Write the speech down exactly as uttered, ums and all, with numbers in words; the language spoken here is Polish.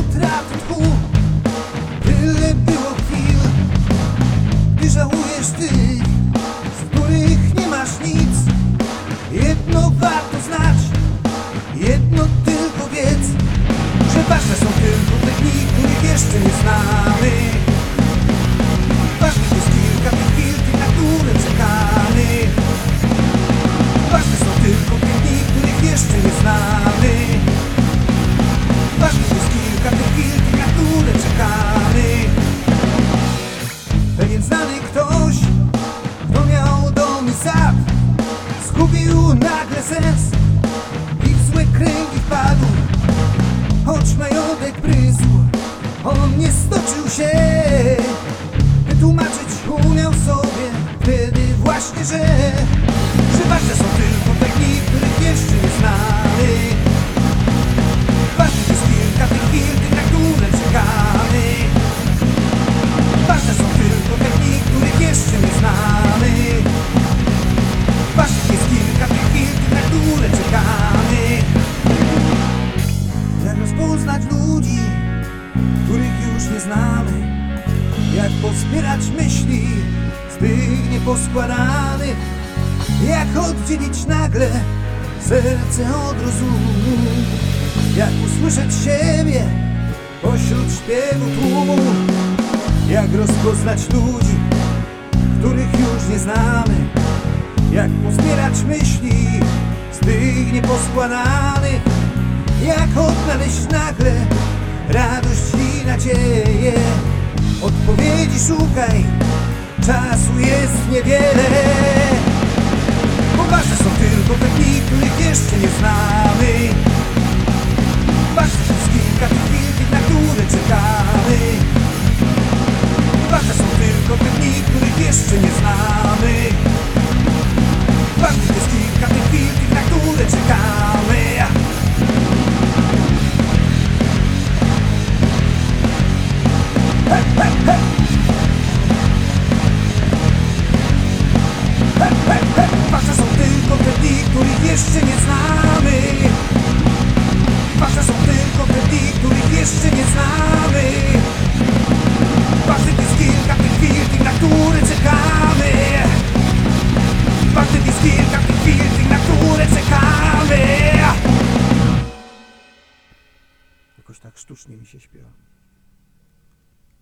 utraty tchu. Tyle było chwil, gdy żałujesz tych, z których nie masz nic. Jedno warto znać, jedno tylko wiedz, że ważne są tylko te dni, których jeszcze nie znamy. Ważnych jest kilka tych chwil, tych, na które czekamy. Ważne są tylko te dni, których jeszcze nie znamy. Ważnych jest kilka tych chwil, tych, na które czekamy. Pewien znany ktoś, kto miał dom i sad, zgubił nagle sens i w złe kręgi wpadł. Choć majątek prysł, on nie stoczył się. Wytłumaczyć umiał sobie wtedy właśnie, że Że ważne są tylko te dni, których jeszcze nie znamy. Ważnych jest kilka tych chwil, tych, na które czekamy. Ważne są tylko te dni, których jeszcze nie znamy. Ważnych jest kilka tych chwil, tych, na które czekamy. Jak rozpoznać ludzi, których już nie znamy? Jak pozbierać myśli z tych nieposkładanych? Jak oddzielić nagle serce od rozumu? Jak usłyszeć siebie pośród śpiewu tłumu? Jak rozpoznać ludzi, których już nie znamy? Jak pozbierać myśli z tych nieposkładanych? Jak odnaleźć nagle radość i nadzieję? Odpowiedzi szukaj, czasu jest niewiele. Bo ważne są tylko te dni, których jeszcze nie znamy. Ważne jest kilka tych chwil, tych, na które czekamy. Ważne są tylko te dni, których jeszcze nie znamy. Ważne jest kilka tych chwil, tych, na które czekamy. Hey, hey, hey. Hey, hey, hey. Ważne są tylko te dni, których jeszcze nie znamy. Ważne są tylko te dni, których jeszcze nie znamy. Ważnych jest kilka tych chwil, tych, na które czekamy. Ważnych jest kilka tych chwil, tych, na które czekamy. Jakoś tak sztucznie mi się śpiewa.